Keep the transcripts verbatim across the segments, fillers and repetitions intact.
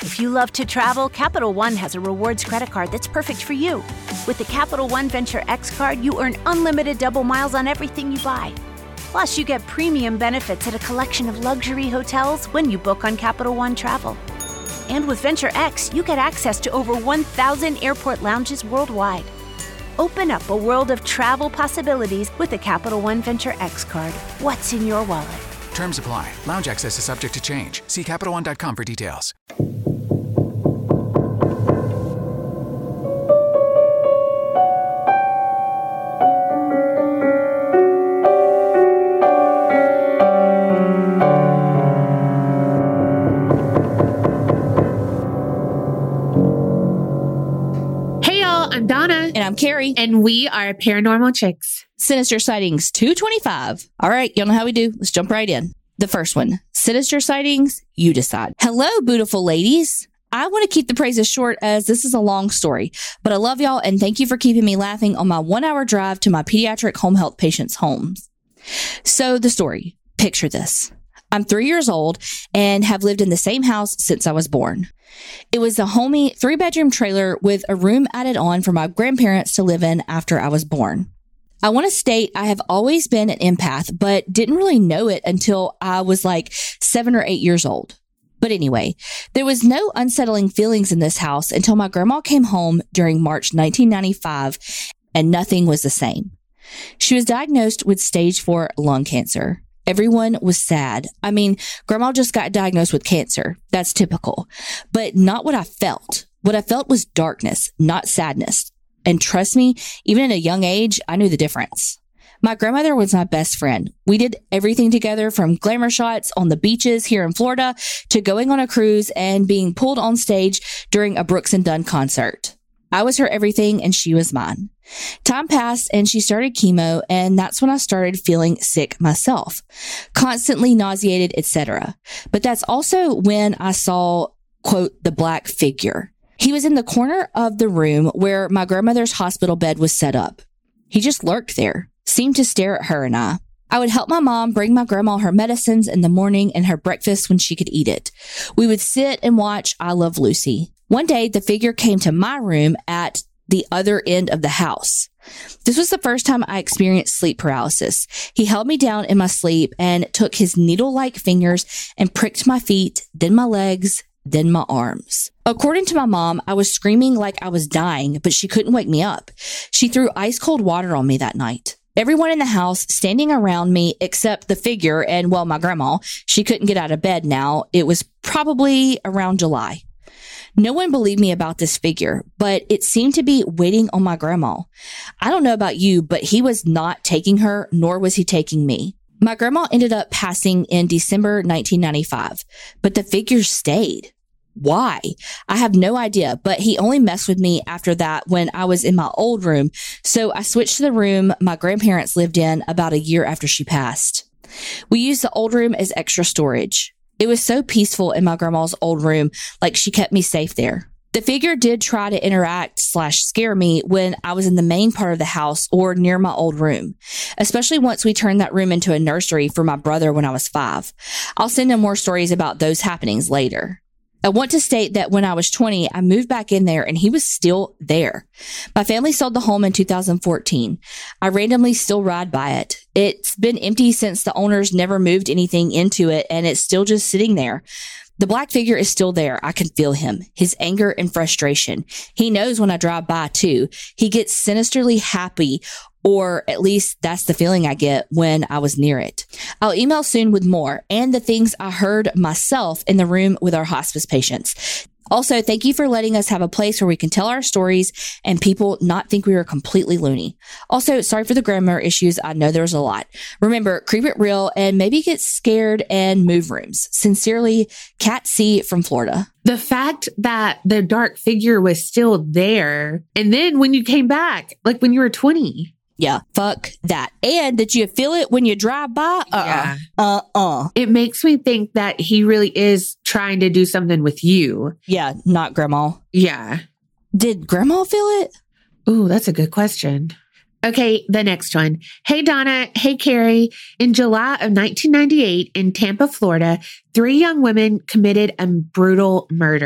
If you love to travel, Capital One has a rewards credit card that's perfect for you. With the Capital One Venture X card, you earn unlimited double miles on everything you buy. Plus, you get premium benefits at a collection of luxury hotels when you book on Capital One Travel. And with Venture X, you get access to over one thousand airport lounges worldwide. Open up a world of travel possibilities with the Capital One Venture X card. What's in your wallet? Terms apply. Lounge access is subject to change. See Capital One dot com for details. And I'm Carrie. And we are Paranormal Chicks. Sinister Sightings two twenty-five. All right, y'all know how we do. Let's jump right in. The first one, Sinister Sightings, you decide. Hello, beautiful ladies. I want to keep the praises short as this is a long story, but I love y'all and thank you for keeping me laughing on my one hour drive to my pediatric home health patients' homes. So the story, picture this. I'm three years old and have lived in the same house since I was born. It was a homey three-bedroom trailer with a room added on for my grandparents to live in after I was born. I want to state I have always been an empath, but didn't really know it until I was like seven or eight years old. But anyway, there was no unsettling feelings in this house until my grandma came home during March nineteen ninety-five, and nothing was the same. She was diagnosed with stage four lung cancer. Everyone was sad. I mean, grandma just got diagnosed with cancer. That's typical, but not what I felt. What I felt was darkness, not sadness. And trust me, even at a young age, I knew the difference. My grandmother was my best friend. We did everything together from glamour shots on the beaches here in Florida to going on a cruise and being pulled on stage during a Brooks and Dunn concert. I was her everything and she was mine. Time passed and she started chemo, and that's when I started feeling sick myself, constantly nauseated, et cetera. But that's also when I saw, quote, the black figure. He was in the corner of the room where my grandmother's hospital bed was set up. He just lurked there, seemed to stare at her and I. I would help my mom bring my grandma her medicines in the morning and her breakfast when she could eat it. We would sit and watch I Love Lucy. One day, the figure came to my room at the other end of the house. This was the first time I experienced sleep paralysis. He held me down in my sleep and took his needle-like fingers and pricked my feet, then my legs, then my arms. According to my mom, I was screaming like I was dying, but she couldn't wake me up. She threw ice cold water on me that night. Everyone in the house standing around me except the figure and, well, my grandma. She couldn't get out of bed now. It was probably around July. No one believed me about this figure, but it seemed to be waiting on my grandma. I don't know about you, but he was not taking her, nor was he taking me. My grandma ended up passing in December nineteen ninety-five, but the figure stayed. Why? I have no idea, but he only messed with me after that when I was in my old room, so I switched to the room my grandparents lived in about a year after she passed. We used the old room as extra storage. It was so peaceful in my grandma's old room, like she kept me safe there. The figure did try to interact slash scare me when I was in the main part of the house or near my old room, especially once we turned that room into a nursery for my brother when I was five. I'll send him more stories about those happenings later. I want to state that when I was twenty, I moved back in there and he was still there. My family sold the home in two thousand fourteen. I randomly still ride by it. It's been empty since the owners never moved anything into it, and it's still just sitting there. The black figure is still there. I can feel him, his anger and frustration. He knows when I drive by too. He gets sinisterly happy, or at least that's the feeling I get when I was near it. I'll email soon with more and the things I heard myself in the room with our hospice patients. Also, thank you for letting us have a place where we can tell our stories and people not think we are completely loony. Also, sorry for the grammar issues. I know there's a lot. Remember, keep it real and maybe get scared and move rooms. Sincerely, Cat C from Florida. The fact that the dark figure was still there, and then when you came back, like when you were twenty. Yeah, fuck that. And did you feel it when you drive by? Uh-uh. Yeah. Uh-uh. It makes me think that he really is trying to do something with you. Yeah, not grandma. Yeah. Did grandma feel it? Ooh, that's a good question. Okay, the next one. Hey, Donna. Hey, Carrie. In July of nineteen ninety-eight in Tampa, Florida, three young women committed a brutal murder.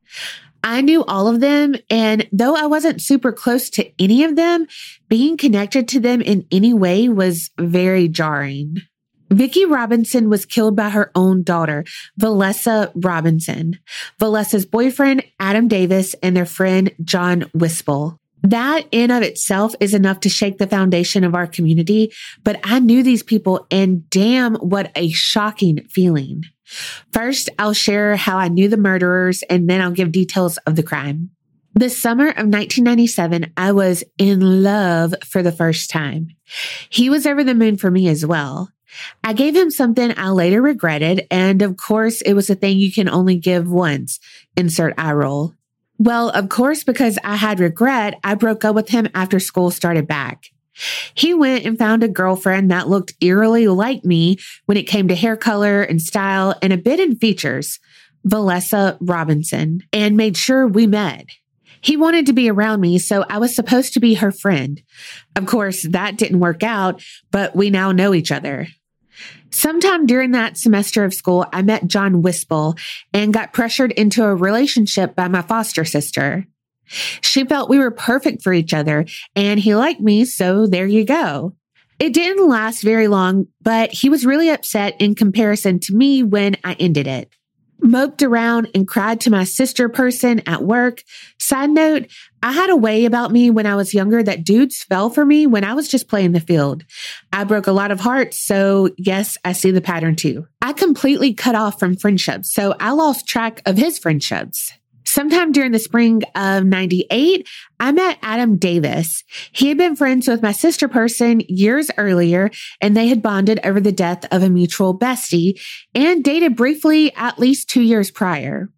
I knew all of them, and though I wasn't super close to any of them, being connected to them in any way was very jarring. Vicki Robinson was killed by her own daughter, Valessa Robinson, Valessa's boyfriend, Adam Davis, and their friend, John Wispel. That in of itself is enough to shake the foundation of our community, but I knew these people, and damn, what a shocking feeling. First, I'll share how I knew the murderers, and then I'll give details of the crime. The summer of nineteen ninety-seven, I was in love for the first time. He was over the moon for me as well. I gave him something I later regretted, and of course, it was a thing you can only give once. Insert eye roll. Well, of course, because I had regret, I broke up with him after school started back. He went and found a girlfriend that looked eerily like me when it came to hair color and style and a bit in features, Valessa Robinson, and made sure we met. He wanted to be around me, so I was supposed to be her friend. Of course, that didn't work out, but we now know each other. Sometime during that semester of school, I met John Wispel and got pressured into a relationship by my foster sister. She felt we were perfect for each other, and he liked me, so there you go. It didn't last very long, but he was really upset in comparison to me when I ended it. Moped around and cried to my sister person at work. Side note, I had a way about me when I was younger that dudes fell for me when I was just playing the field. I broke a lot of hearts, so yes, I see the pattern too. I completely cut off from friendships, so I lost track of his friendships. Sometime during the spring of ninety-eight, I met Adam Davis. He had been friends with my sister person years earlier, and they had bonded over the death of a mutual bestie and dated briefly at least two years prior.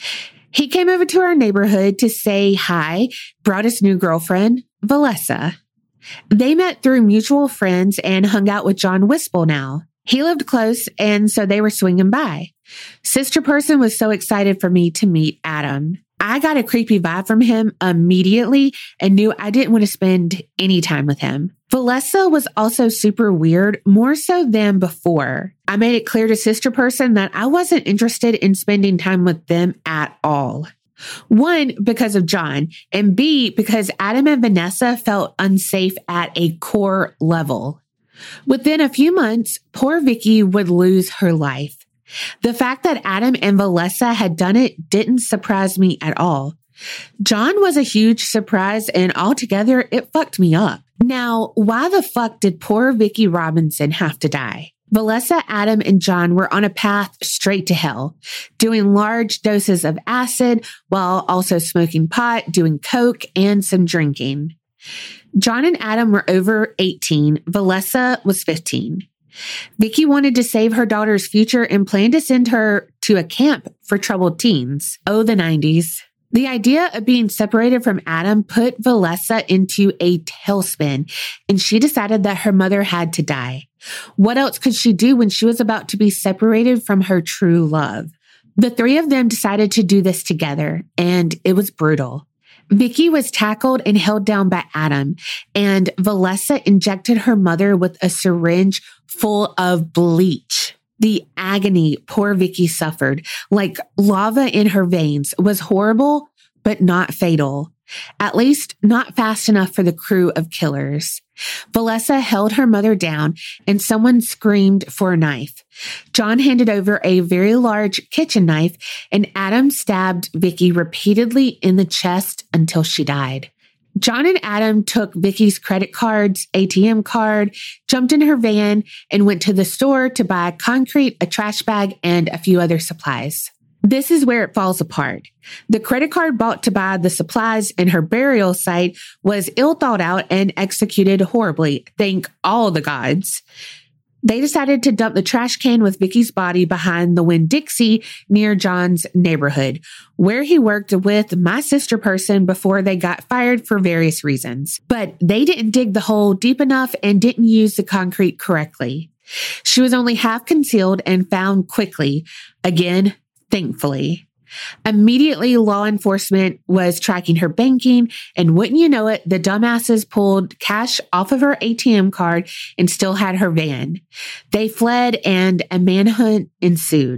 He came over to our neighborhood to say hi, brought his new girlfriend, Valessa. They met through mutual friends and hung out with John Wispel now. He lived close, and so they were swinging by. Sister person was so excited for me to meet Adam. I got a creepy vibe from him immediately and knew I didn't want to spend any time with him. Valessa was also super weird, more so than before. I made it clear to sister person that I wasn't interested in spending time with them at all. One, because of John, and B, because Adam and Vanessa felt unsafe at a core level. Within a few months, poor Vicki would lose her life. The fact that Adam and Valessa had done it didn't surprise me at all. John was a huge surprise, and altogether, it fucked me up. Now, why the fuck did poor Vicki Robinson have to die? Valessa, Adam, and John were on a path straight to hell, doing large doses of acid while also smoking pot, doing coke, and some drinking. John and Adam were over eighteen. Valessa was fifteen. Vicki wanted to save her daughter's future and planned to send her to a camp for troubled teens. Oh, the nineties. The idea of being separated from Adam put Valessa into a tailspin, and she decided that her mother had to die. What else could she do when she was about to be separated from her true love? The three of them decided to do this together, and it was brutal. Vicki was tackled and held down by Adam, and Valessa injected her mother with a syringe full of bleach. The agony poor Vicki suffered, like lava in her veins, was horrible, but not fatal. At least not fast enough for the crew of killers. Valessa held her mother down, and someone screamed for a knife. John handed over a very large kitchen knife, and Adam stabbed Vicki repeatedly in the chest until she died. John and Adam took Vicki's credit cards, A T M card, jumped in her van, and went to the store to buy concrete, a trash bag, and a few other supplies. This is where it falls apart. The credit card bought to buy the supplies in her burial site was ill thought out and executed horribly. Thank all the gods. They decided to dump the trash can with Vicki's body behind the Winn-Dixie near John's neighborhood, where he worked with my sister person before they got fired for various reasons. But they didn't dig the hole deep enough and didn't use the concrete correctly. She was only half concealed and found quickly. Again, thankfully. Immediately, law enforcement was tracking her banking, and wouldn't you know it, the dumbasses pulled cash off of her A T M card and still had her van. They fled, and a manhunt ensued.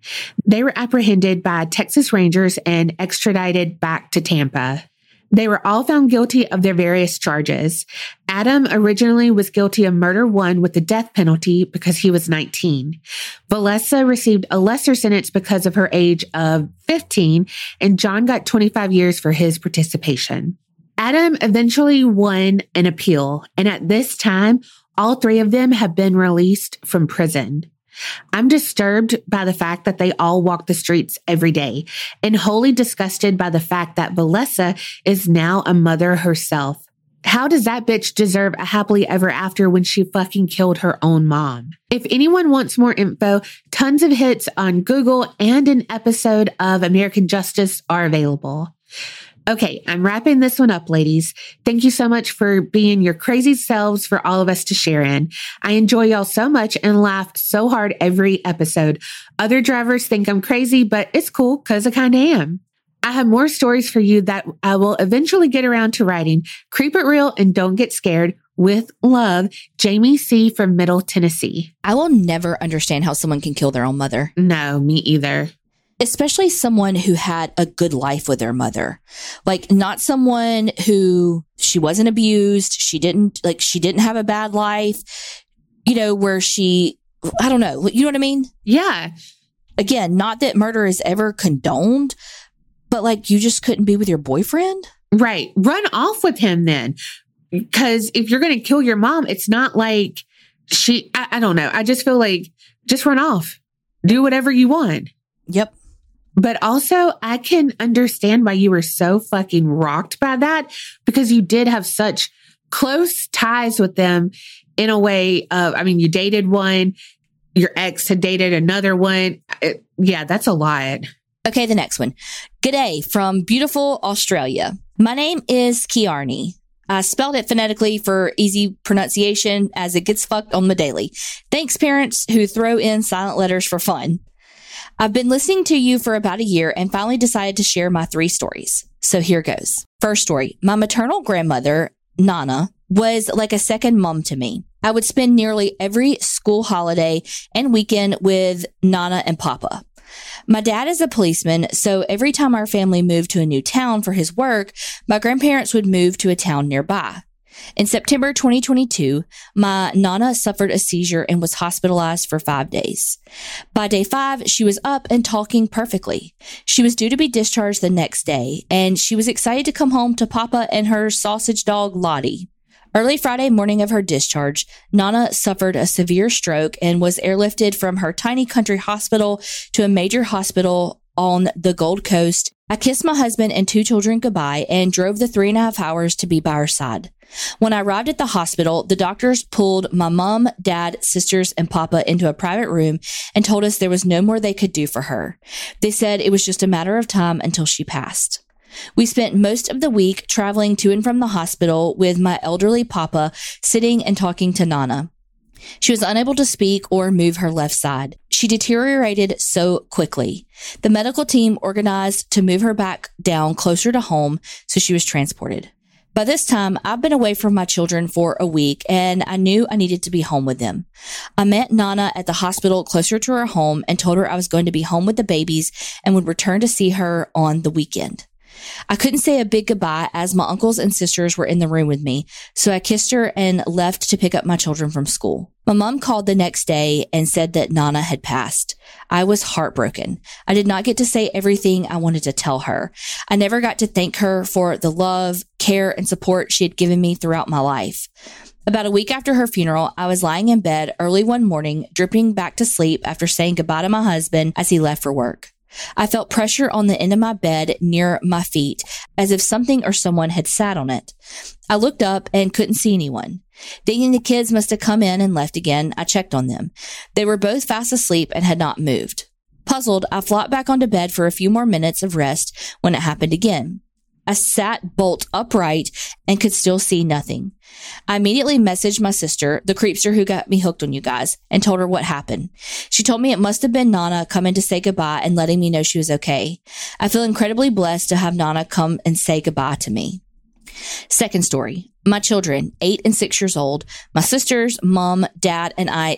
They were apprehended by Texas Rangers and extradited back to Tampa. They were all found guilty of their various charges. Adam originally was guilty of murder one with the death penalty because he was nineteen. Valessa received a lesser sentence because of her age of fifteen, and John got twenty-five years for his participation. Adam eventually won an appeal, and at this time, all three of them have been released from prison. I'm disturbed by the fact that they all walk the streets every day and wholly disgusted by the fact that Valessa is now a mother herself. How does that bitch deserve a happily ever after when she fucking killed her own mom? If anyone wants more info, tons of hits on Google and an episode of American Justice are available. Okay, I'm wrapping this one up, ladies. Thank you so much for being your crazy selves for all of us to share in. I enjoy y'all so much and laughed so hard every episode. Other drivers think I'm crazy, but it's cool because I kind of am. I have more stories for you that I will eventually get around to writing. Keep it real and don't get scared. With love, Jamie C. from Middle Tennessee. I will never understand how someone can kill their own mother. No, me either. Especially someone who had a good life with their mother. Like, not someone who she wasn't abused. She didn't like, she didn't have a bad life, you know, where she, I don't know. You know what I mean? Yeah. Again, not that murder is ever condoned, but like, you just couldn't be with your boyfriend. Right. Run off with him then. Because if you're going to kill your mom, it's not like she, I, I don't know. I just feel like just run off. Do whatever you want. Yep. But also, I can understand why you were so fucking rocked by that, because you did have such close ties with them in a way of, I mean, you dated one, your ex had dated another one. It, yeah, that's a lot. Okay, the next one. G'day from beautiful Australia. My name is Kiarni. I spelled it phonetically for easy pronunciation as it gets fucked on the daily. Thanks, parents who throw in silent letters for fun. I've been listening to you for about a year and finally decided to share my three stories. So here goes. First story. My maternal grandmother, Nana, was like a second mom to me. I would spend nearly every school holiday and weekend with Nana and Papa. My dad is a policeman, so every time our family moved to a new town for his work, my grandparents would move to a town nearby. In September twenty twenty-two, my Nana suffered a seizure and was hospitalized for five days. By day five, she was up and talking perfectly. She was due to be discharged the next day, and she was excited to come home to Papa and her sausage dog, Lottie. Early Friday morning of her discharge, Nana suffered a severe stroke and was airlifted from her tiny country hospital to a major hospital on the Gold Coast. I kissed my husband and two children goodbye and drove the three and a half hours to be by her side. When I arrived at the hospital, the doctors pulled my mom, dad, sisters, and Papa into a private room and told us there was no more they could do for her. They said it was just a matter of time until she passed. We spent most of the week traveling to and from the hospital with my elderly Papa sitting and talking to Nana. She was unable to speak or move her left side. She deteriorated so quickly. The medical team organized to move her back down closer to home, so she was transported. By this time, I've been away from my children for a week, and I knew I needed to be home with them. I met Nana at the hospital closer to her home and told her I was going to be home with the babies and would return to see her on the weekend. I couldn't say a big goodbye as my uncles and sisters were in the room with me, so I kissed her and left to pick up my children from school. My mom called the next day and said that Nana had passed. I was heartbroken. I did not get to say everything I wanted to tell her. I never got to thank her for the love, care, and support she had given me throughout my life. About a week after her funeral, I was lying in bed early one morning, dripping back to sleep after saying goodbye to my husband as he left for work. I felt pressure on the end of my bed near my feet, as if something or someone had sat on it. I looked up and couldn't see anyone. Thinking the kids must have come in and left again, I checked on them. They were both fast asleep and had not moved. Puzzled, I flopped back onto bed for a few more minutes of rest when it happened again. I sat bolt upright and could still see nothing. I immediately messaged my sister, the creepster who got me hooked on you guys, and told her what happened. She told me it must have been Nana coming to say goodbye and letting me know she was okay. I feel incredibly blessed to have Nana come and say goodbye to me. Second story. My children, eight and six years old, my sisters, mom, dad, and I.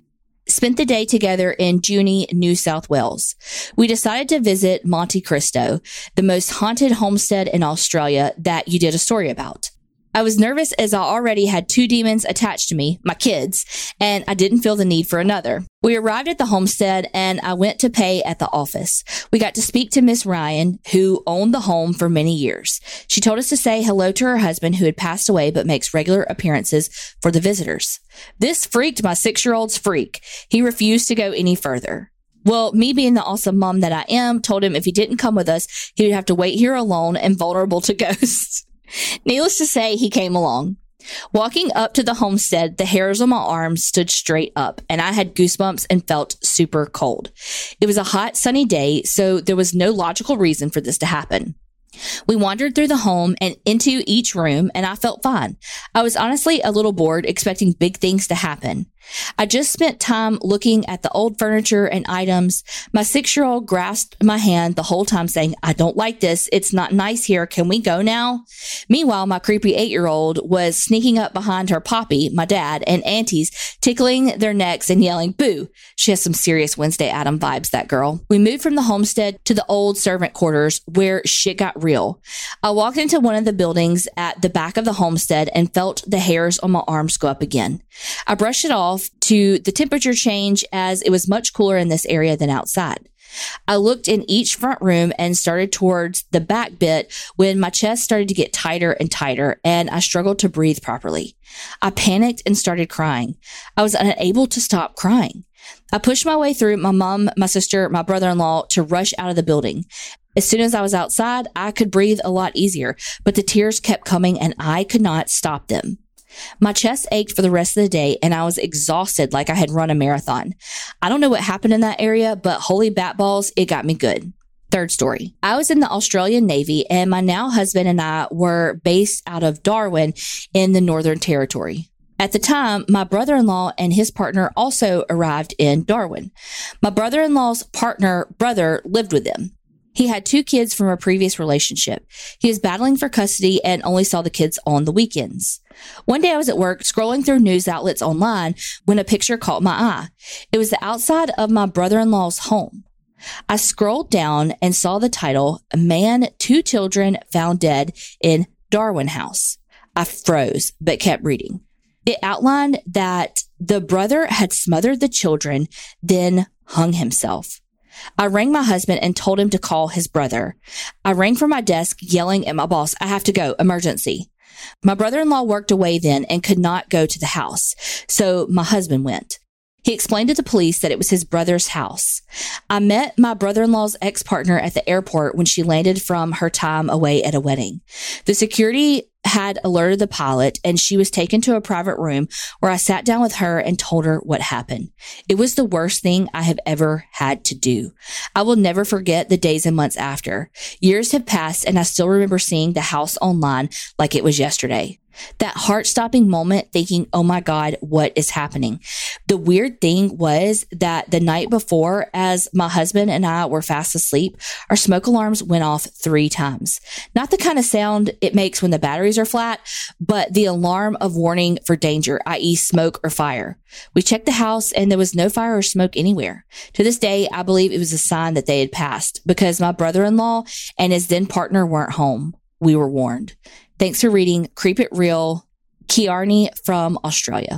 spent the day together in Junee, New South Wales. We decided to visit Monte Cristo, the most haunted homestead in Australia that you did a story about. I was nervous as I already had two demons attached to me, my kids, and I didn't feel the need for another. We arrived at the homestead and I went to pay at the office. We got to speak to Miss Ryan, who owned the home for many years. She told us to say hello to her husband who had passed away but makes regular appearances for the visitors. This freaked my six-year-old's freak. He refused to go any further. Well, me being the awesome mom that I am, told him if he didn't come with us, he would have to wait here alone and vulnerable to ghosts. Needless to say, he came along. Walking up to the homestead, the hairs on my arms stood straight up, and I had goosebumps and felt super cold. It was a hot, sunny day, so there was no logical reason for this to happen. We wandered through the home and into each room, and I felt fine. I was honestly a little bored, expecting big things to happen. I just spent time looking at the old furniture and items. My six-year-old grasped my hand the whole time saying, I don't like this. It's not nice here. Can we go now? Meanwhile, my creepy eight-year-old was sneaking up behind her poppy, my dad, and aunties, tickling their necks and yelling, boo. She has some serious Wednesday Addams vibes, that girl. We moved from the homestead to the old servant quarters where shit got real. I walked into one of the buildings at the back of the homestead and felt the hairs on my arms go up again. I brushed it off to the temperature change as it was much cooler in this area than outside. I looked in each front room and started towards the back bit when my chest started to get tighter and tighter and I struggled to breathe properly. I panicked and started crying. I was unable to stop crying. I pushed my way through my mom, my sister, my brother-in-law to rush out of the building. As soon as I was outside, I could breathe a lot easier, but the tears kept coming and I could not stop them. My chest ached for the rest of the day and I was exhausted like I had run a marathon. I don't know what happened in that area, but holy bat balls, it got me good. Third story. I was in the Australian Navy and my now husband and I were based out of Darwin in the Northern Territory. At the time, my brother-in-law and his partner also arrived in Darwin. My brother-in-law's partner brother lived with them. He had two kids from a previous relationship. He was battling for custody and only saw the kids on the weekends. One day I was at work scrolling through news outlets online when a picture caught my eye. It was the outside of my brother-in-law's home. I scrolled down and saw the title, "A Man, Two Children Found Dead in Darwin House." I froze, but kept reading. It outlined that the brother had smothered the children, then hung himself. I rang my husband and told him to call his brother. I rang from my desk, yelling at my boss, I have to go, emergency. My brother-in-law worked away then and could not go to the house, so my husband went. He explained to the police that it was his brother's house. I met my brother-in-law's ex-partner at the airport when she landed from her time away at a wedding. The security had alerted the pilot and she was taken to a private room where I sat down with her and told her what happened. It was the worst thing I have ever had to do. I will never forget the days and months after. Years have passed and I still remember seeing the house online like it was yesterday. That heart-stopping moment thinking, oh my God, what is happening? The weird thing was that the night before, as my husband and I were fast asleep, our smoke alarms went off three times. Not the kind of sound it makes when the batteries are flat, but the alarm of warning for danger, that is smoke or fire. We checked the house and there was no fire or smoke anywhere. To this day, I believe it was a sign that they had passed because my brother-in-law and his then partner weren't home. We were warned. Thanks for reading Creep It Real, Kiarni from Australia.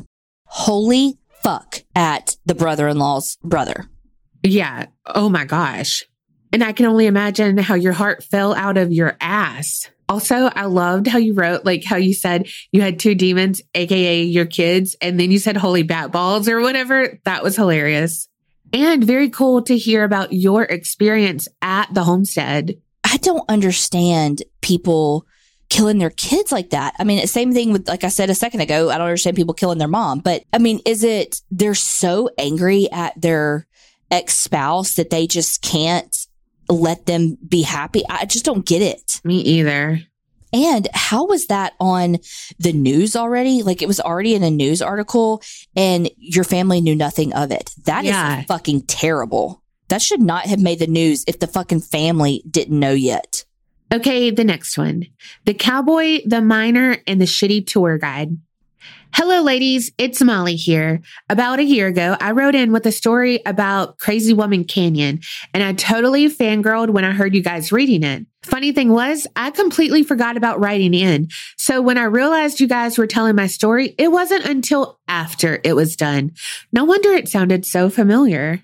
Holy fuck at the brother-in-law's brother. Yeah. Oh my gosh. And I can only imagine how your heart fell out of your ass. Also, I loved how you wrote, like how you said you had two demons, A K A your kids, and then you said holy bat balls or whatever. That was hilarious. And very cool to hear about your experience at the homestead. I don't understand people killing their kids like that. I mean, same thing with, like I said a second ago, I don't understand people killing their mom. But I mean, is it they're so angry at their ex-spouse that they just can't let them be happy? I just don't get it. Me either. And how was that on the news already? Like it was already in a news article and your family knew nothing of it. That yeah. is fucking terrible. That should not have made the news if the fucking family didn't know yet. Okay, the next one. The cowboy, the miner, and the shitty tour guide. Hello, ladies. It's Molly here. About a year ago, I wrote in with a story about Crazy Woman Canyon, and I totally fangirled when I heard you guys reading it. Funny thing was, I completely forgot about writing in. So when I realized you guys were telling my story, it wasn't until after it was done. No wonder it sounded so familiar.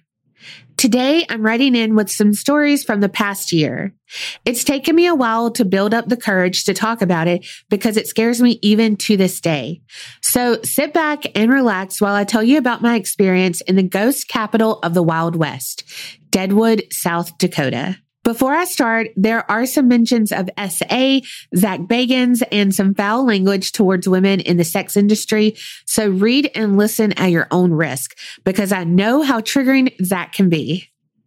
Today, I'm writing in with some stories from the past year. It's taken me a while to build up the courage to talk about it because it scares me even to this day. So sit back and relax while I tell you about my experience in the ghost capital of the Wild West, Deadwood, South Dakota. Before I start, there are some mentions of S A, Zach Bagans, and some foul language towards women in the sex industry, so read and listen at your own risk, because I know how triggering Zach can be.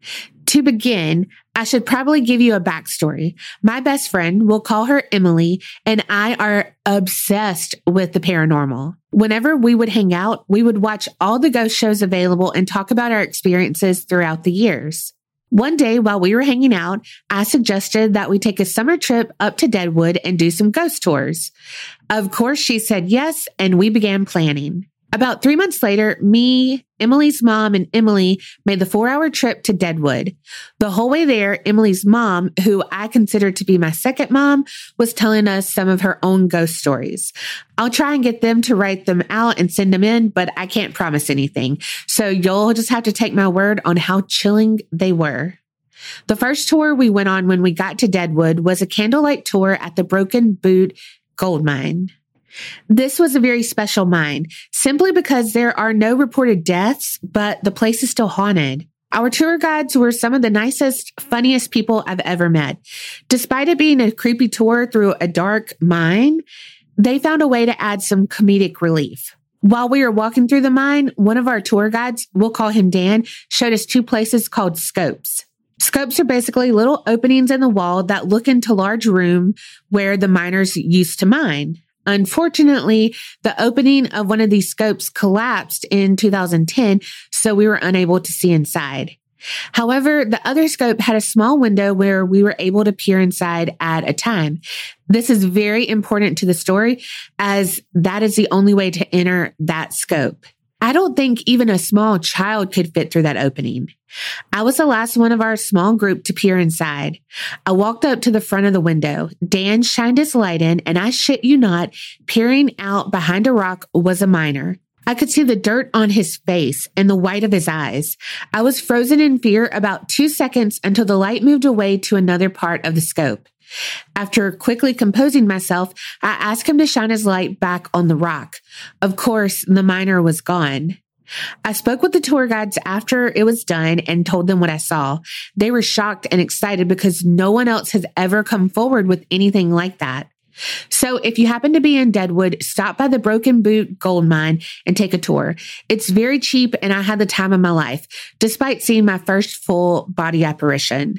To begin, I should probably give you a backstory. My best friend, we'll call her Emily, and I are obsessed with the paranormal. Whenever we would hang out, we would watch all the ghost shows available and talk about our experiences throughout the years. One day while we were hanging out, I suggested that we take a summer trip up to Deadwood and do some ghost tours. Of course, she said yes, and we began planning. About three months later, me, Emily's mom, and Emily made the four-hour trip to Deadwood. The whole way there, Emily's mom, who I consider to be my second mom, was telling us some of her own ghost stories. I'll try and get them to write them out and send them in, but I can't promise anything. So you'll just have to take my word on how chilling they were. The first tour we went on when we got to Deadwood was a candlelight tour at the Broken Boot Gold Mine. This was a very special mine, simply because there are no reported deaths, but the place is still haunted. Our tour guides were some of the nicest, funniest people I've ever met. Despite it being a creepy tour through a dark mine, they found a way to add some comedic relief. While we were walking through the mine, one of our tour guides, we'll call him Dan, showed us two places called scopes. Scopes are basically little openings in the wall that look into large room where the miners used to mine. Unfortunately, the opening of one of these scopes collapsed in two thousand ten, so we were unable to see inside. However, the other scope had a small window where we were able to peer inside at a time. This is very important to the story, as that is the only way to enter that scope. I don't think even a small child could fit through that opening. I was the last one of our small group to peer inside. I walked up to the front of the window. Dan shined his light in, and I shit you not, peering out behind a rock was a miner. I could see the dirt on his face and the white of his eyes. I was frozen in fear about two seconds until the light moved away to another part of the scope. After quickly composing myself, I asked him to shine his light back on the rock. Of course, the miner was gone. I spoke with the tour guides after it was done and told them what I saw. They were shocked and excited because no one else has ever come forward with anything like that. So if you happen to be in Deadwood, stop by the Broken Boot Gold Mine and take a tour. It's very cheap, and I had the time of my life, despite seeing my first full body apparition.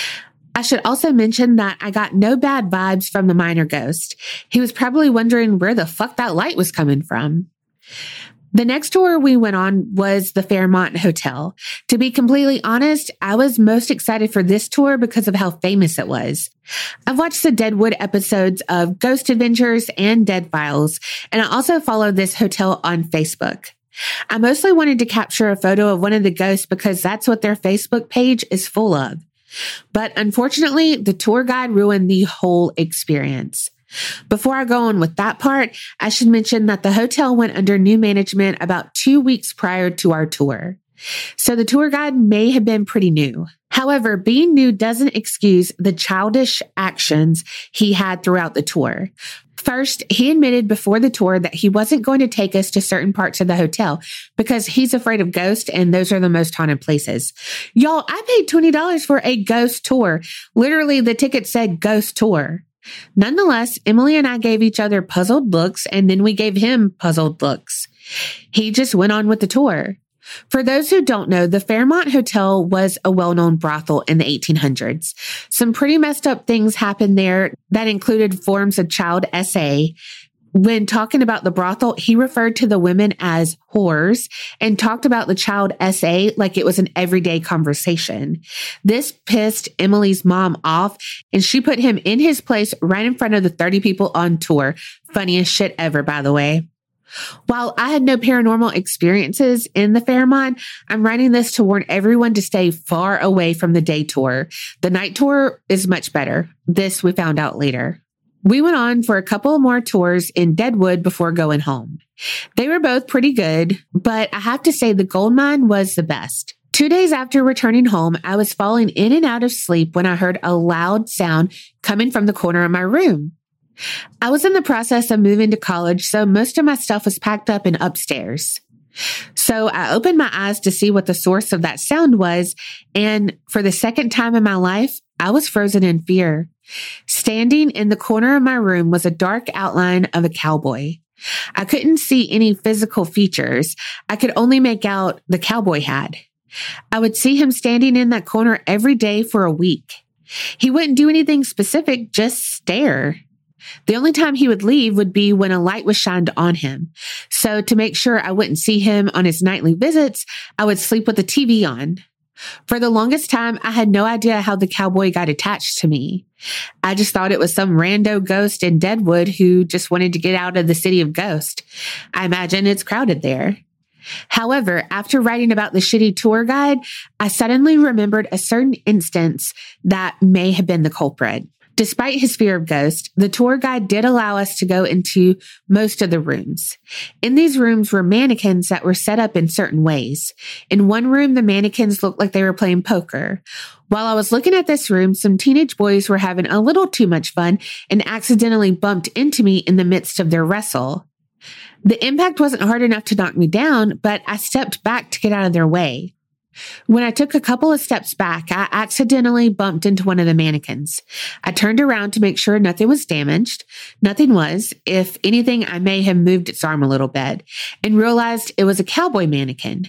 I should also mention that I got no bad vibes from the miner ghost. He was probably wondering where the fuck that light was coming from. The next tour we went on was the Fairmont Hotel. To be completely honest, I was most excited for this tour because of how famous it was. I've watched the Deadwood episodes of Ghost Adventures and Dead Files, and I also followed this hotel on Facebook. I mostly wanted to capture a photo of one of the ghosts because that's what their Facebook page is full of. But unfortunately, the tour guide ruined the whole experience. Before I go on with that part, I should mention that the hotel went under new management about two weeks prior to our tour. So the tour guide may have been pretty new. However, being new doesn't excuse the childish actions he had throughout the tour. First, he admitted before the tour that he wasn't going to take us to certain parts of the hotel because he's afraid of ghosts, and those are the most haunted places. Y'all, I paid twenty dollars for a ghost tour. Literally, the ticket said ghost tour. Nonetheless, Emily and I gave each other puzzled looks, and then we gave him puzzled looks. He just went on with the tour. For those who don't know, the Fairmont Hotel was a well-known brothel in the eighteen hundreds. Some pretty messed up things happened there that included forms of child S A. When talking about the brothel, he referred to the women as whores and talked about the child S A like it was an everyday conversation. This pissed Emily's mom off, and she put him in his place right in front of the thirty people on tour. Funniest shit ever, by the way. While I had no paranormal experiences in the Fairmont, I'm writing this to warn everyone to stay far away from the day tour. The night tour is much better. This we found out later. We went on for a couple more tours in Deadwood before going home. They were both pretty good, but I have to say the gold mine was the best. Two days after returning home, I was falling in and out of sleep when I heard a loud sound coming from the corner of my room. I was in the process of moving to college, so most of my stuff was packed up and upstairs. So I opened my eyes to see what the source of that sound was, and for the second time in my life, I was frozen in fear. Standing in the corner of my room was a dark outline of a cowboy. I couldn't see any physical features. I could only make out the cowboy hat. I would see him standing in that corner every day for a week. He wouldn't do anything specific, just stare. The only time he would leave would be when a light was shined on him. So to make sure I wouldn't see him on his nightly visits, I would sleep with the T V on. For the longest time, I had no idea how the cowboy got attached to me. I just thought it was some rando ghost in Deadwood who just wanted to get out of the city of Ghost. I imagine it's crowded there. However, after writing about the shitty tour guide, I suddenly remembered a certain instance that may have been the culprit. Despite his fear of ghosts, the tour guide did allow us to go into most of the rooms. In these rooms were mannequins that were set up in certain ways. In one room, the mannequins looked like they were playing poker. While I was looking at this room, some teenage boys were having a little too much fun and accidentally bumped into me in the midst of their wrestle. The impact wasn't hard enough to knock me down, but I stepped back to get out of their way. When I took a couple of steps back, I accidentally bumped into one of the mannequins. I turned around to make sure nothing was damaged. Nothing was. If anything, I may have moved its arm a little bit and realized it was a cowboy mannequin.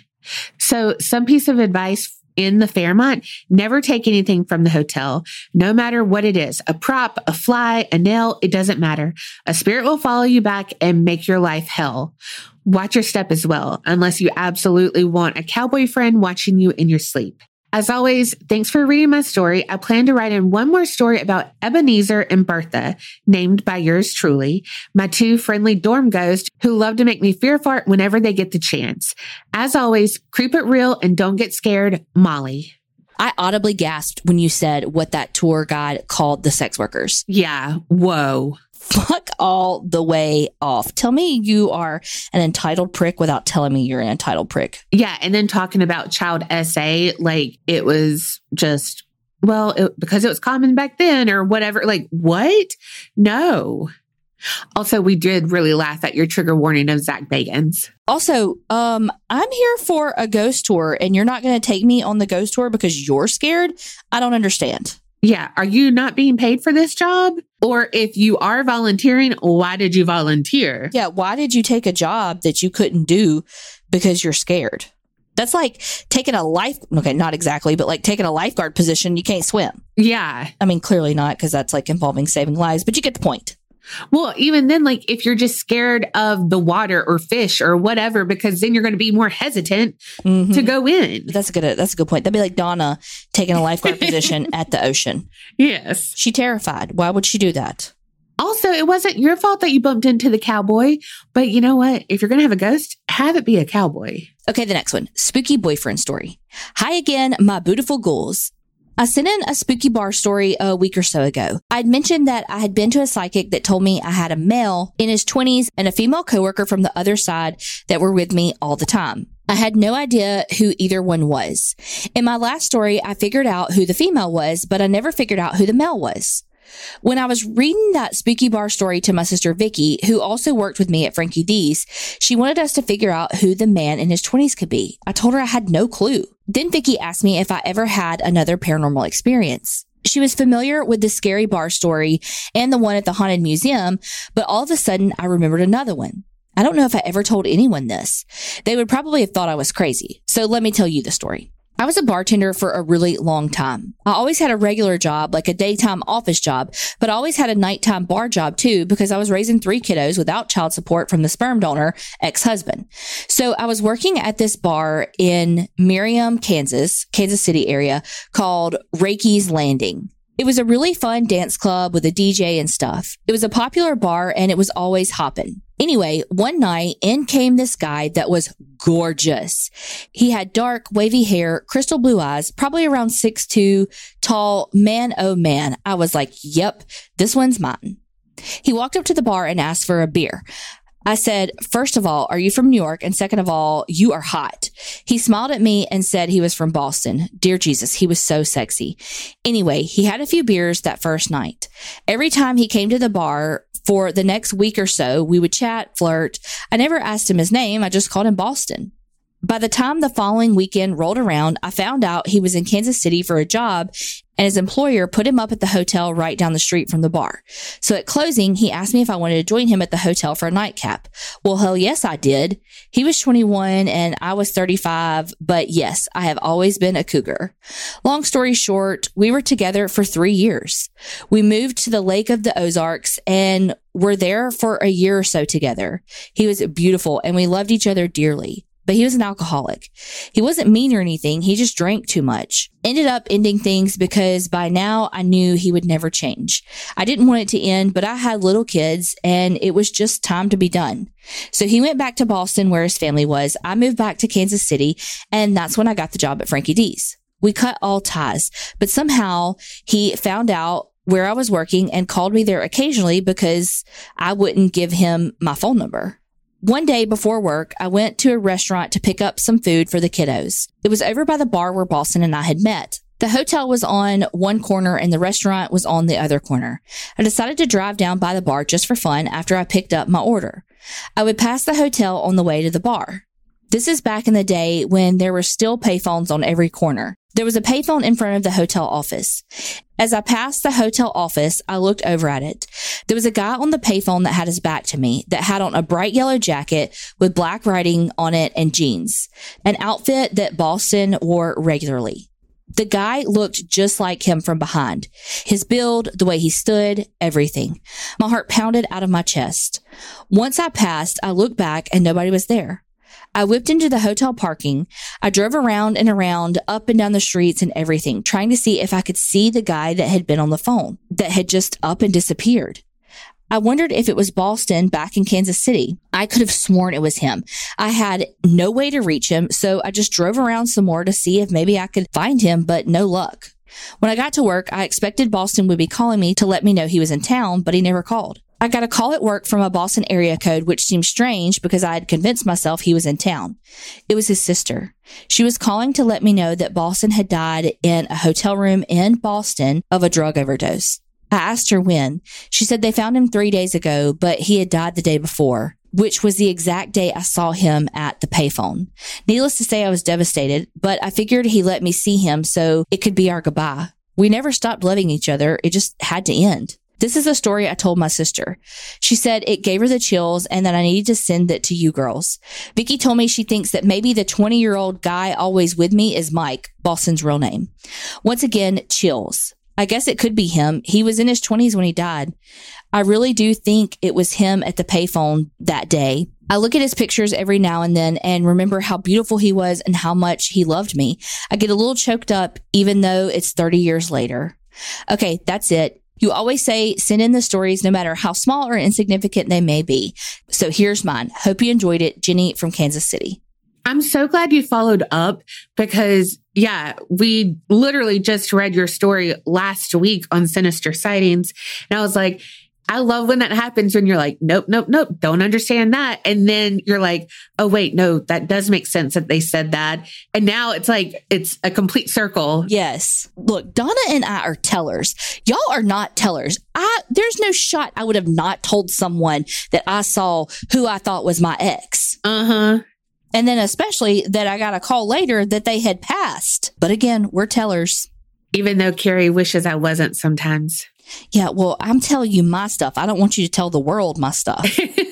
So some piece of advice in the Fairmont, never take anything from the hotel, no matter what it is, a prop, a fly, a nail, it doesn't matter. A spirit will follow you back and make your life hell. Watch your step as well, unless you absolutely want a cowboy friend watching you in your sleep. As always, thanks for reading my story. I plan to write in one more story about Ebenezer and Bertha, named by yours truly, my two friendly dorm ghosts who love to make me fear fart whenever they get the chance. As always, creep it real and don't get scared, Molly. I audibly gasped when you said what that tour guide called the sex workers. Yeah, whoa. Fuck all the way off. Tell me you are an entitled prick without telling me you're an entitled prick. Yeah. And then talking about child S A, like it was just, well, it, because it was common back then or whatever. Like, what? No. Also, we did really laugh at your trigger warning of Zach Bagans. Also, um, I'm here for a ghost tour and you're not going to take me on the ghost tour because you're scared? I don't understand. Yeah. Are you not being paid for this job? Or if you are volunteering, why did you volunteer? Yeah. Why did you take a job that you couldn't do because you're scared? That's like taking a life. Okay. Not exactly, but like taking a lifeguard position. You can't swim. Yeah. I mean, clearly not because that's like involving saving lives, but you get the point. Well, even then, like if you're just scared of the water or fish or whatever, because then you're going to be more hesitant mm-hmm. to go in. But that's a good, that's a good point. That'd be like Donna taking a lifeguard position at the ocean. Yes. She terrified. Why would she do that? Also, it wasn't your fault that you bumped into the cowboy, but you know what? If you're going to have a ghost, have it be a cowboy. Okay. The next one, spooky boyfriend story. Hi again, my beautiful ghouls. I sent in a spooky bar story a week or so ago. I'd mentioned that I had been to a psychic that told me I had a male in his twenties and a female coworker from the other side that were with me all the time. I had no idea who either one was. In my last story, I figured out who the female was, but I never figured out who the male was. When I was reading that spooky bar story to my sister Vicky, who also worked with me at Frankie D's, she wanted us to figure out who the man in his twenties could be. I told her I had no clue. Then Vicky asked me if I ever had another paranormal experience. She was familiar with the scary bar story and the one at the haunted museum, but all of a sudden I remembered another one. I don't know if I ever told anyone this. They would probably have thought I was crazy. So let me tell you the story. I was a bartender for a really long time. I always had a regular job, like a daytime office job, but I always had a nighttime bar job too, because I was raising three kiddos without child support from the sperm donor ex-husband. So I was working at this bar in Merriam, Kansas, Kansas City area called Rakey's Landing. It was a really fun dance club with a D J and stuff. It was a popular bar and it was always hopping. Anyway, one night in came this guy that was gorgeous. He had dark, wavy hair, crystal blue eyes, probably around six two, tall. Man, oh man. I was like, yep, this one's mine. He walked up to the bar and asked for a beer. I said, first of all, are you from New York? And second of all, you are hot. He smiled at me and said he was from Boston. Dear Jesus, he was so sexy. Anyway, he had a few beers that first night. Every time he came to the bar for the next week or so, we would chat, flirt. I never asked him his name. I just called him Boston. By the time the following weekend rolled around, I found out he was in Kansas City for a job, and his employer put him up at the hotel right down the street from the bar. So at closing, he asked me if I wanted to join him at the hotel for a nightcap. Well, hell yes, I did. He was twenty-one and I was thirty-five, but yes, I have always been a cougar. Long story short, we were together for three years. We moved to the Lake of the Ozarks and were there for a year or so together. He was beautiful and we loved each other dearly. But he was an alcoholic. He wasn't mean or anything. He just drank too much. Ended up ending things because by now I knew he would never change. I didn't want it to end, but I had little kids and it was just time to be done. So he went back to Boston where his family was. I moved back to Kansas City and that's when I got the job at Frankie D's. We cut all ties, but somehow he found out where I was working and called me there occasionally because I wouldn't give him my phone number. One day before work, I went to a restaurant to pick up some food for the kiddos. It was over by the bar where Boston and I had met. The hotel was on one corner and the restaurant was on the other corner. I decided to drive down by the bar just for fun after I picked up my order. I would pass the hotel on the way to the bar. This is back in the day when there were still payphones on every corner. There was a payphone in front of the hotel office. As I passed the hotel office, I looked over at it. There was a guy on the payphone that had his back to me that had on a bright yellow jacket with black writing on it and jeans, an outfit that Boston wore regularly. The guy looked just like him from behind. His build, the way he stood, everything. My heart pounded out of my chest. Once I passed, I looked back and nobody was there. I whipped into the hotel parking. I drove around and around, up and down the streets and everything, trying to see if I could see the guy that had been on the phone, that had just up and disappeared. I wondered if it was Boston back in Kansas City. I could have sworn it was him. I had no way to reach him, so I just drove around some more to see if maybe I could find him, but no luck. When I got to work, I expected Boston would be calling me to let me know he was in town, but he never called. I got a call at work from a Boston area code, which seemed strange because I had convinced myself he was in town. It was his sister. She was calling to let me know that Boston had died in a hotel room in Boston of a drug overdose. I asked her when. She said they found him three days ago, but he had died the day before, which was the exact day I saw him at the payphone. Needless to say, I was devastated, but I figured he let me see him so it could be our goodbye. We never stopped loving each other. It just had to end. This is a story I told my sister. She said it gave her the chills and that I needed to send it to you girls. Vicky told me she thinks that maybe the twenty-year-old guy always with me is Mike, Boston's real name. Once again, chills. I guess it could be him. He was in his twenties when he died. I really do think it was him at the payphone that day. I look at his pictures every now and then and remember how beautiful he was and how much he loved me. I get a little choked up even though it's thirty years later. Okay, that's it. You always say send in the stories no matter how small or insignificant they may be. So here's mine. Hope you enjoyed it. Jenny from Kansas City. I'm so glad you followed up because, yeah, we literally just read your story last week on Sinister Sightings. And I was like, I love when that happens when you're like, nope, nope, nope, don't understand that. And then you're like, oh, wait, no, that does make sense that they said that. And now it's like, it's a complete circle. Yes. Look, Donna and I are tellers. Y'all are not tellers. I, there's no shot I would have not told someone that I saw who I thought was my ex. Uh-huh. And then especially that I got a call later that they had passed. But again, we're tellers. Even though Carrie wishes I wasn't sometimes. Yeah, well, I'm telling you my stuff. I don't want you to tell the world my stuff.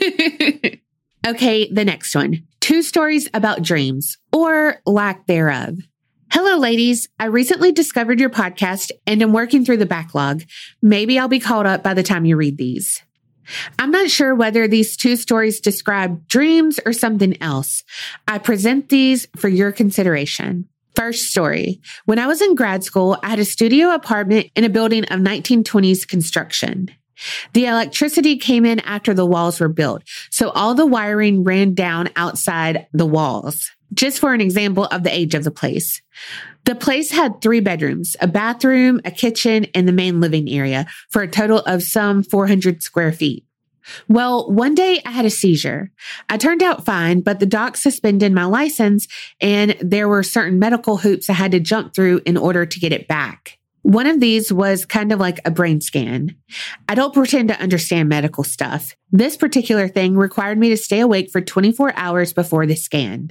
Okay, the next one. Two stories about dreams or lack thereof. Hello, ladies. I recently discovered your podcast and am working through the backlog. Maybe I'll be caught up by the time you read these. I'm not sure whether these two stories describe dreams or something else. I present these for your consideration. First story. When I was in grad school, I had a studio apartment in a building of nineteen twenties construction. The electricity came in after the walls were built, so all the wiring ran down outside the walls. Just for an example of the age of the place. The place had three bedrooms, a bathroom, a kitchen, and the main living area for a total of some four hundred square feet. Well, one day I had a seizure. I turned out fine, but the doc suspended my license and there were certain medical hoops I had to jump through in order to get it back. One of these was kind of like a brain scan. I don't pretend to understand medical stuff. This particular thing required me to stay awake for twenty-four hours before the scan.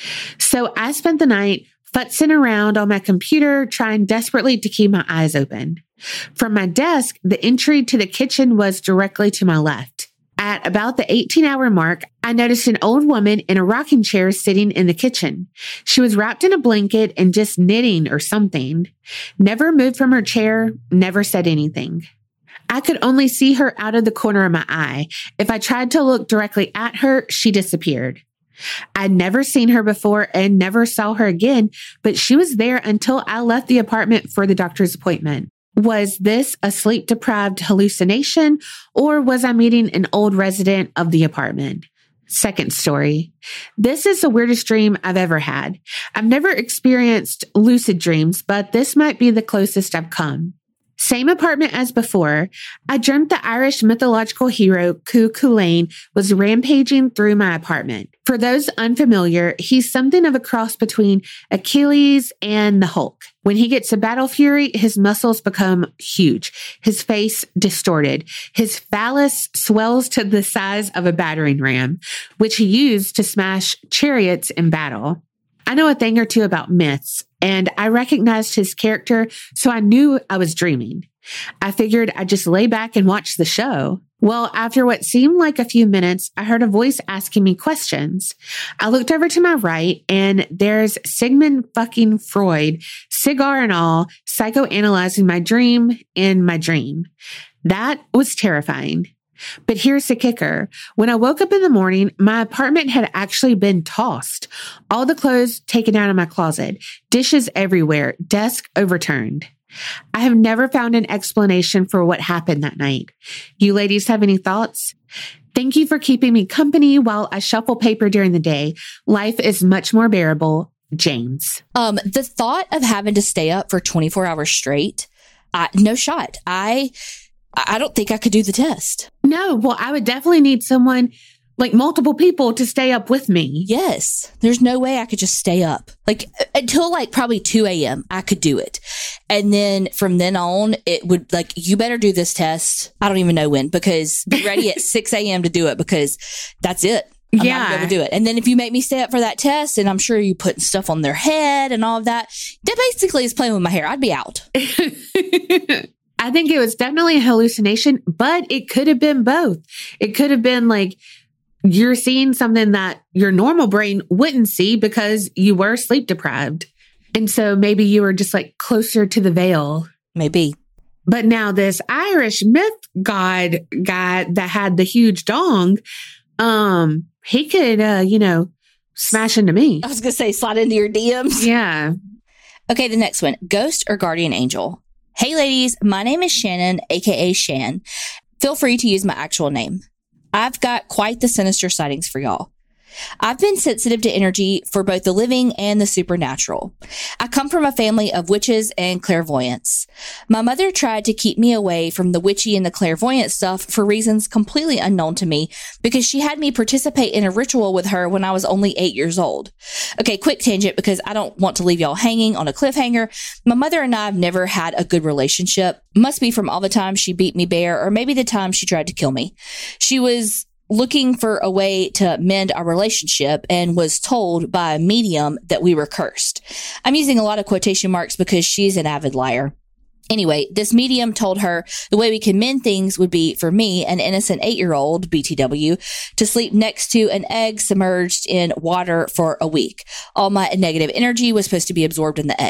So I spent the night futzing around on my computer, trying desperately to keep my eyes open. From my desk, the entry to the kitchen was directly to my left. At about the eighteen-hour mark, I noticed an old woman in a rocking chair sitting in the kitchen. She was wrapped in a blanket and just knitting or something. Never moved from her chair, never said anything. I could only see her out of the corner of my eye. If I tried to look directly at her, she disappeared. I'd never seen her before and never saw her again, but she was there until I left the apartment for the doctor's appointment. Was this a sleep-deprived hallucination, or was I meeting an old resident of the apartment? Second story. This is the weirdest dream I've ever had. I've never experienced lucid dreams, but this might be the closest I've come. Same apartment as before. I dreamt the Irish mythological hero Cú Chulainn was rampaging through my apartment. For those unfamiliar, he's something of a cross between Achilles and the Hulk. When he gets a battle fury, his muscles become huge, his face distorted. His phallus swells to the size of a battering ram, which he used to smash chariots in battle. I know a thing or two about myths, and I recognized his character, so I knew I was dreaming. I figured I'd just lay back and watch the show. Well, after what seemed like a few minutes, I heard a voice asking me questions. I looked over to my right, and there's Sigmund fucking Freud, cigar and all, psychoanalyzing my dream in my dream. That was terrifying. But here's the kicker. When I woke up in the morning, my apartment had actually been tossed. All the clothes taken out of my closet, dishes everywhere, desk overturned. I have never found an explanation for what happened that night. You ladies have any thoughts? Thank you for keeping me company while I shuffle paper during the day. Life is much more bearable. James. Um, the thought of having to stay up for twenty-four hours straight, I, no shot. I... I don't think I could do the test. No, well, I would definitely need someone, like multiple people, to stay up with me. Yes. There's no way I could just stay up. Like until like probably two a.m. I could do it. And then from then on, it would like, you better do this test. I don't even know when, because be ready at six a.m. to do it, because that's it. I'm yeah. not going to do it. And then if you make me stay up for that test, and I'm sure you putting stuff on their head and all of that, that basically is playing with my hair. I'd be out. I think it was definitely a hallucination, but it could have been both. It could have been like you're seeing something that your normal brain wouldn't see because you were sleep deprived. And so maybe you were just like closer to the veil. Maybe. But now this Irish myth god guy that had the huge dong, um, he could, uh, you know, smash into me. I was going to say slide into your D Ms. Yeah. Okay, the next one. Ghost or guardian angel? Hey ladies, my name is Shannon, aka Shan. Feel free to use my actual name. I've got quite the sinister sightings for y'all. I've been sensitive to energy for both the living and the supernatural. I come from a family of witches and clairvoyants. My mother tried to keep me away from the witchy and the clairvoyant stuff for reasons completely unknown to me, because she had me participate in a ritual with her when I was only eight years old. Okay, quick tangent, because I don't want to leave y'all hanging on a cliffhanger. My mother and I have never had a good relationship. Must be from all the times she beat me bare, or maybe the time she tried to kill me. She was looking for a way to mend our relationship and was told by a medium that we were cursed. I'm using a lot of quotation marks because she's an avid liar. Anyway, this medium told her the way we can mend things would be for me, an innocent eight-year-old, B T W, to sleep next to an egg submerged in water for a week. All my negative energy was supposed to be absorbed in the egg.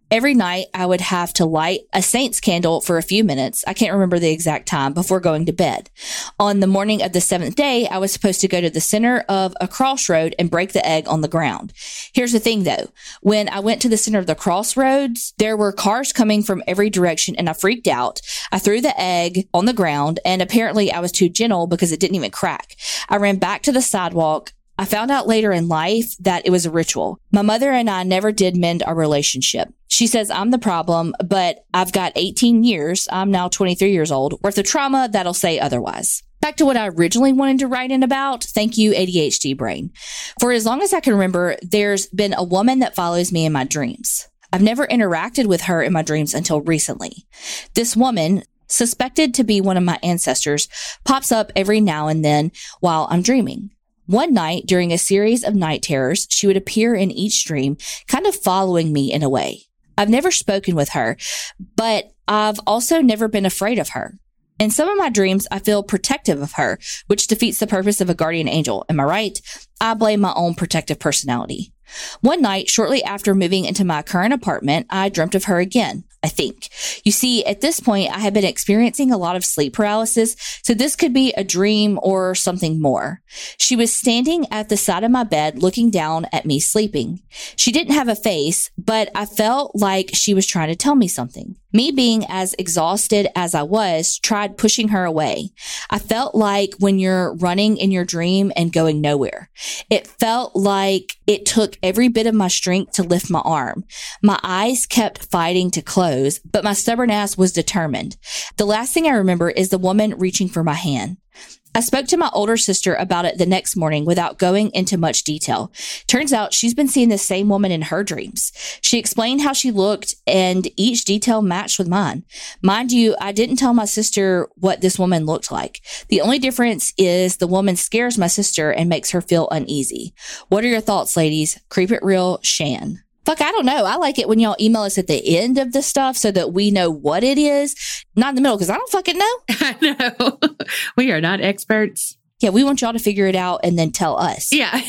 Every night I would have to light a saint's candle for a few minutes. I can't remember the exact time before going to bed. On the morning of the seventh day, I was supposed to go to the center of a crossroad and break the egg on the ground. Here's the thing though. When I went to the center of the crossroads, there were cars coming from every direction and I freaked out. I threw the egg on the ground and apparently I was too gentle because it didn't even crack. I ran back to the sidewalk. I found out later in life that it was a ritual. My mother and I never did mend our relationship. She says I'm the problem, but I've got eighteen years, I'm now twenty-three years old, worth of trauma that'll say otherwise. Back to what I originally wanted to write in about. Thank you, A D H D brain. For as long as I can remember, there's been a woman that follows me in my dreams. I've never interacted with her in my dreams until recently. This woman, suspected to be one of my ancestors, pops up every now and then while I'm dreaming. One night, during a series of night terrors, she would appear in each dream, kind of following me in a way. I've never spoken with her, but I've also never been afraid of her. In some of my dreams, I feel protective of her, which defeats the purpose of a guardian angel. Am I right? I blame my own protective personality. One night, shortly after moving into my current apartment, I dreamt of her again, I think. You see, at this point, I had been experiencing a lot of sleep paralysis, so this could be a dream or something more. She was standing at the side of my bed looking down at me sleeping. She didn't have a face, but I felt like she was trying to tell me something. Me being as exhausted as I was, tried pushing her away. I felt like when you're running in your dream and going nowhere. It felt like it took every bit of my strength to lift my arm. My eyes kept fighting to close, but my stubborn ass was determined. The last thing I remember is the woman reaching for my hand. I spoke to my older sister about it the next morning without going into much detail. Turns out she's been seeing the same woman in her dreams. She explained how she looked and each detail matched with mine. Mind you, I didn't tell my sister what this woman looked like. The only difference is the woman scares my sister and makes her feel uneasy. What are your thoughts, ladies? Creep it real, Shan. Fuck, I don't know. I like it when y'all email us at the end of the stuff so that we know what it is. Not in the middle, because I don't fucking know. I know. We are not experts. Yeah, we want y'all to figure it out and then tell us. Yeah.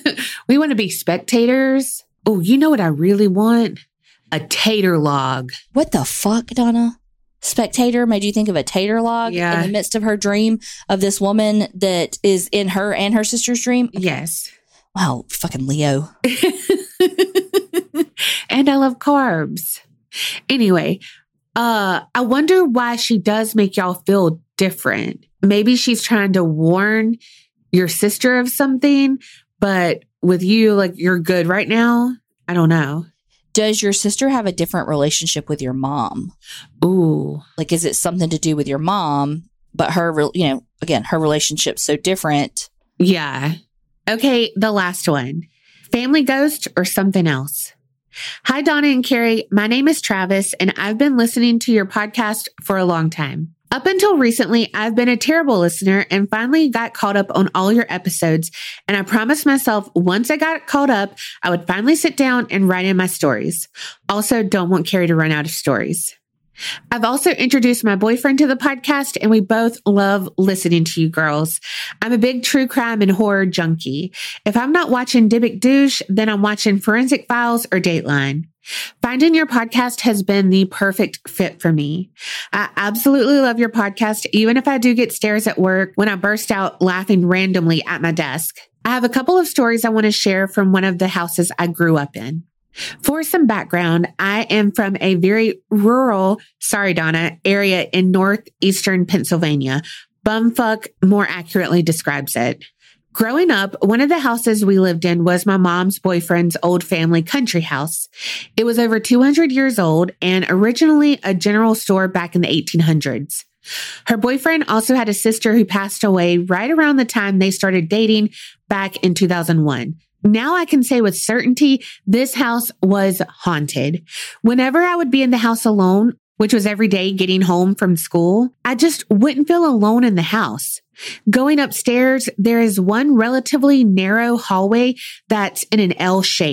We want to be spectators. Oh, you know what I really want? A tater log. What the fuck, Donna? Spectator made you think of a tater log Yeah. in the midst of her dream of this woman that is in her and her sister's dream? Yes. Wow, fucking Leo. And I love carbs. Anyway, uh, I wonder why she does make y'all feel different. Maybe she's trying to warn your sister of something, but with you, like, you're good right now. I don't know. Does your sister have a different relationship with your mom? Ooh. Like, is it something to do with your mom, but her, re- you know, again, her relationship's so different? Yeah. Okay, the last one. Family ghost or something else? Hi, Donna and Carrie. My name is Travis, and I've been listening to your podcast for a long time. Up until recently, I've been a terrible listener and finally got caught up on all your episodes. And I promised myself once I got caught up, I would finally sit down and write in my stories. Also, don't want Carrie to run out of stories. I've also introduced my boyfriend to the podcast, and we both love listening to you girls. I'm a big true crime and horror junkie. If I'm not watching Dybbuk Douche, then I'm watching Forensic Files or Dateline. Finding your podcast has been the perfect fit for me. I absolutely love your podcast, even if I do get stares at work when I burst out laughing randomly at my desk. I have a couple of stories I want to share from one of the houses I grew up in. For some background, I am from a very rural, sorry, Donna, area in northeastern Pennsylvania. Bumfuck more accurately describes it. Growing up, one of the houses we lived in was my mom's boyfriend's old family country house. It was over two hundred years old and originally a general store back in the eighteen hundreds. Her boyfriend also had a sister who passed away right around the time they started dating back in two thousand one. Now I can say with certainty, this house was haunted. Whenever I would be in the house alone, which was every day getting home from school, I just wouldn't feel alone in the house. Going upstairs, there is one relatively narrow hallway that's in an L shape.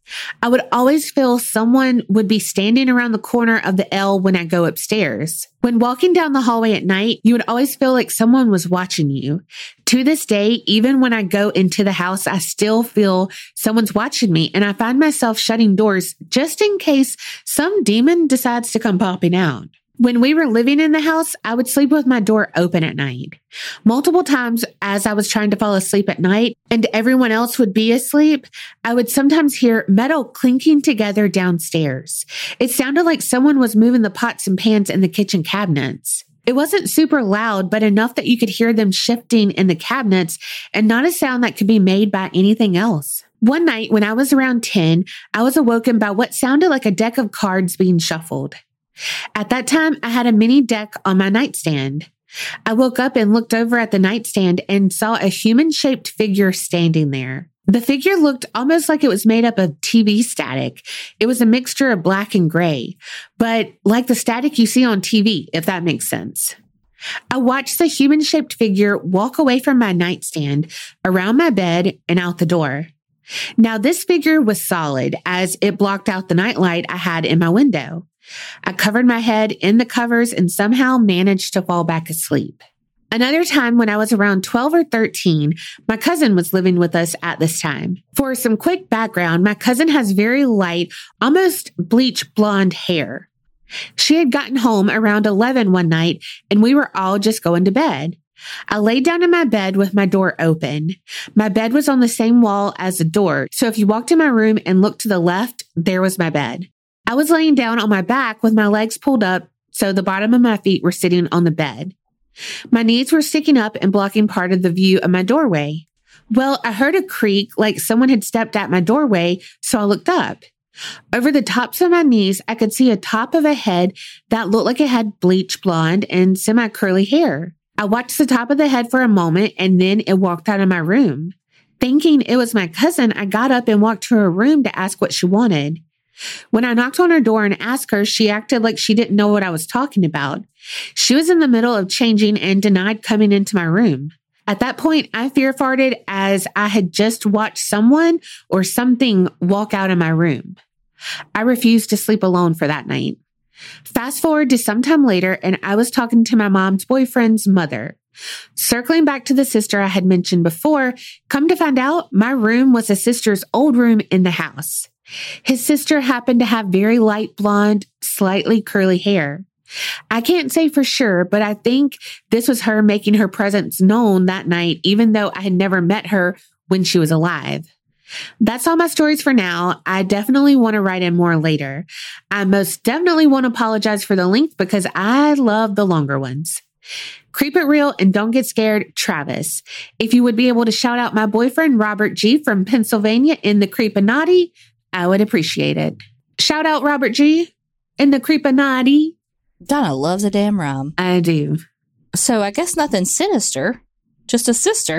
I would always feel someone would be standing around the corner of the L when I go upstairs. When walking down the hallway at night, you would always feel like someone was watching you. To this day, even when I go into the house, I still feel someone's watching me, and I find myself shutting doors just in case some demon decides to come popping out. When we were living in the house, I would sleep with my door open at night. Multiple times as I was trying to fall asleep at night and everyone else would be asleep, I would sometimes hear metal clinking together downstairs. It sounded like someone was moving the pots and pans in the kitchen cabinets. It wasn't super loud, but enough that you could hear them shifting in the cabinets and not a sound that could be made by anything else. One night when I was around ten, I was awoken by what sounded like a deck of cards being shuffled. At that time, I had a mini deck on my nightstand. I woke up and looked over at the nightstand and saw a human-shaped figure standing there. The figure looked almost like it was made up of T V static. It was a mixture of black and gray, but like the static you see on T V, if that makes sense. I watched the human-shaped figure walk away from my nightstand, around my bed, and out the door. Now, this figure was solid as it blocked out the nightlight I had in my window. I covered my head in the covers and somehow managed to fall back asleep. Another time when I was around twelve or thirteen, my cousin was living with us at this time. For some quick background, my cousin has very light, almost bleach blonde hair. She had gotten home around eleven one night and we were all just going to bed. I laid down in my bed with my door open. My bed was on the same wall as the door, so if you walked in my room and looked to the left, there was my bed. I was laying down on my back with my legs pulled up, so the bottom of my feet were sitting on the bed. My knees were sticking up and blocking part of the view of my doorway. Well, I heard a creak like someone had stepped at my doorway, so I looked up. Over the tops of my knees, I could see a top of a head that looked like it had bleach blonde and semi-curly hair. I watched the top of the head for a moment and then it walked out of my room. Thinking it was my cousin, I got up and walked to her room to ask what she wanted. When I knocked on her door and asked her, she acted like she didn't know what I was talking about. She was in the middle of changing and denied coming into my room. At that point, I fear farted as I had just watched someone or something walk out of my room. I refused to sleep alone for that night. Fast forward to sometime later, and I was talking to my mom's boyfriend's mother. Circling back to the sister I had mentioned before, come to find out, my room was a sister's old room in the house. His sister happened to have very light blonde, slightly curly hair. I can't say for sure, but I think this was her making her presence known that night, even though I had never met her when she was alive. That's all my stories for now. I definitely want to write in more later. I most definitely want to apologize for the length because I love the longer ones. Creep it real and don't get scared, Travis. If you would be able to shout out my boyfriend, Robert G. from Pennsylvania in the Creepinati, I would appreciate it. Shout out Robert G. in the Creepinati. Donna loves a damn rhyme. I do. So I guess nothing sinister, just a sister.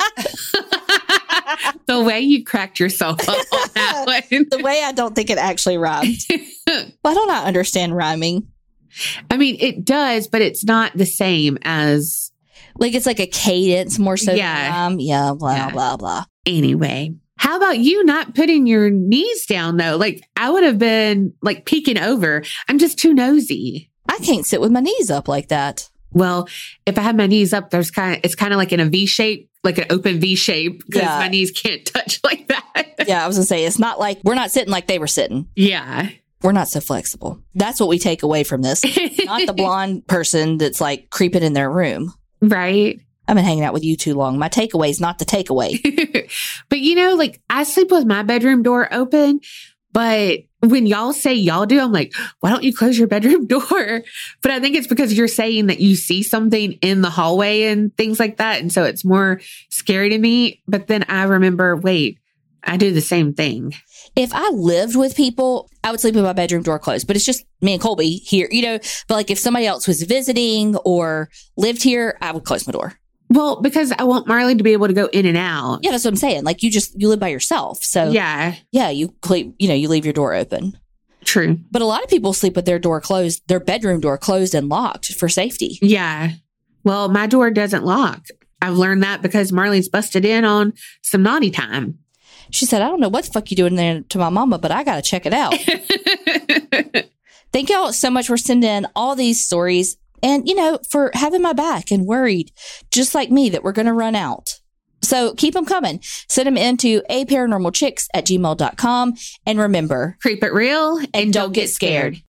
The way you cracked yourself up on that one. The way I don't think it actually rhymed. Why don't I understand rhyming? I mean, it does, but it's not the same as... Like it's like a cadence more so. Yeah. Than rhyme. Yeah, blah, Yeah. blah, blah. Anyway. How about you not putting your knees down, though? Like, I would have been, like, peeking over. I'm just too nosy. I can't sit with my knees up like that. Well, if I have my knees up, there's kind of, it's kind of like in a V shape, like an open V shape, because Yeah. my knees can't touch like that. Yeah, I was going to say, it's not like we're not sitting like they were sitting. Yeah. We're not so flexible. That's what we take away from this. Not the blonde person that's like creeping in their room. Right. I've been hanging out with you too long. My takeaway is not the takeaway. But, you know, like, I sleep with my bedroom door open, but when y'all say y'all do, I'm like, why don't you close your bedroom door? But I think it's because you're saying that you see something in the hallway and things like that. And so it's more scary to me. But then I remember, wait, I do the same thing. If I lived with people, I would sleep with my bedroom door closed, but it's just me and Colby here, you know, but like if somebody else was visiting or lived here, I would close my door. Well, because I want Marley to be able to go in and out. Yeah, that's what I'm saying. Like you just, you live by yourself. So Yeah, yeah, you, cle- you know, you leave your door open. true. But a lot of people sleep with their door closed, their bedroom door closed and locked for safety. Yeah. Well, my door doesn't lock. I've learned that because Marley's busted in on some naughty time. She said, I don't know what the fuck you doing there to my mama, but I got to check it out. Thank y'all so much for sending in all these stories and, you know, for having my back and worried, just like me, that we're going to run out. So keep them coming. Send them into a paranormal chicks at gmail dot com. And remember, Creep it real and, and don't get scared.